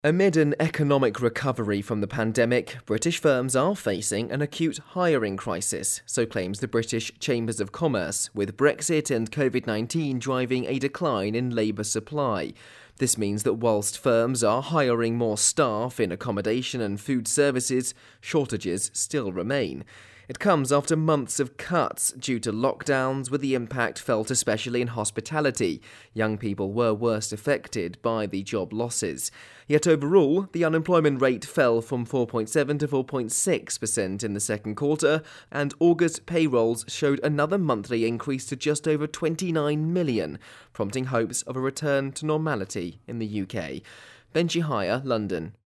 Amid an economic recovery from the pandemic, British firms are facing an acute hiring crisis, so claims the British Chambers of Commerce, with Brexit and COVID-19 driving a decline in labour supply. This means that whilst firms are hiring more staff in accommodation and food services, shortages still remain. It comes after months of cuts due to lockdowns, with the impact felt especially in hospitality. Young people were worst affected by the job losses. Yet overall, the unemployment rate fell from 4.7 to 4.6% in the second quarter, and August payrolls showed another monthly increase to just over 29 million, prompting hopes of a return to normality in the UK. Benji Hire, London.